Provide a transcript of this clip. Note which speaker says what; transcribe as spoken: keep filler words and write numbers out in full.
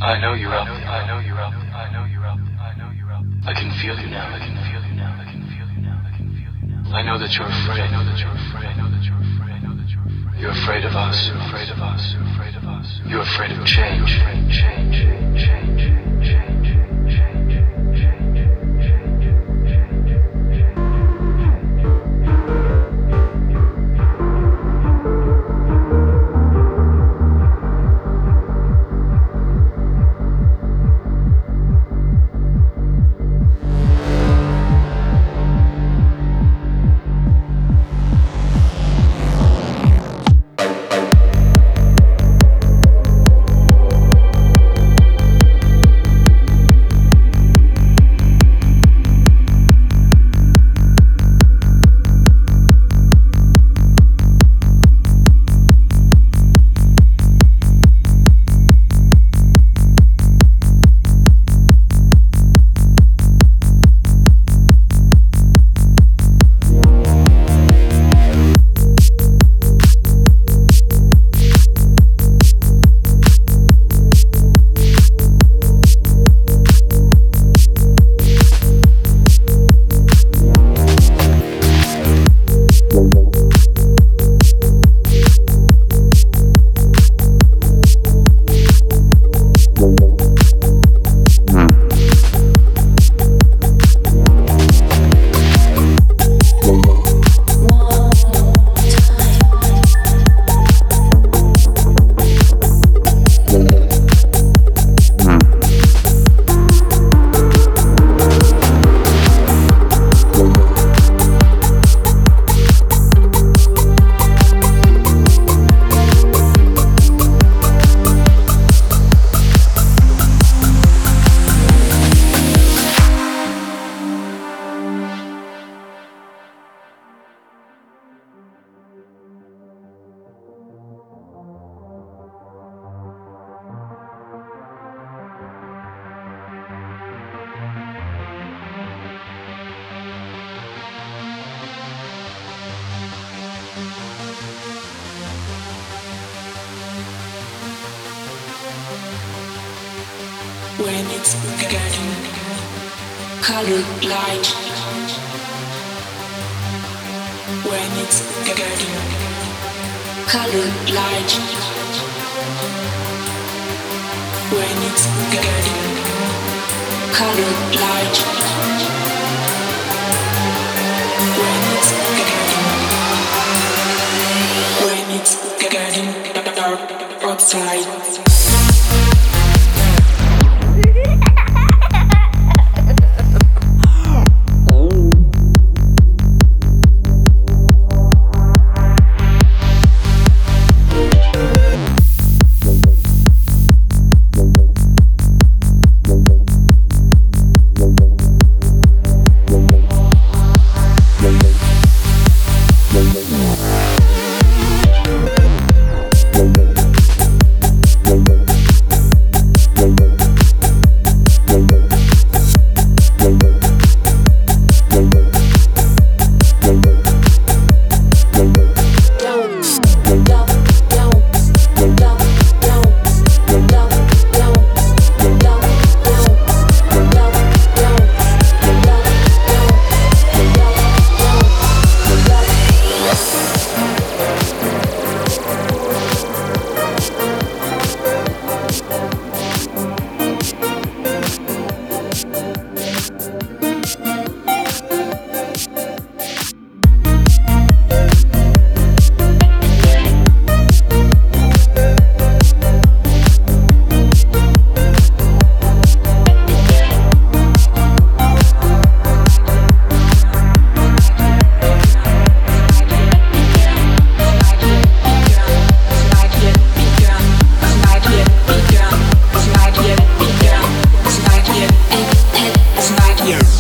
Speaker 1: I know you're up. I know you're up. I know you're up. I know you're up. I can feel you now. I can feel you now. I can feel you now. I can feel you now. I know that you're afraid. I know that you're afraid. I know that you're afraid. I know that you're afraid. You're afraid of us. You're afraid of us. You're afraid of us. You're afraid of change. Change. Change. Change. Change.
Speaker 2: When it's getting colored light, when it's getting colored light, when it's getting colored light, when it's getting when it's getting dark outside.
Speaker 3: Yeah.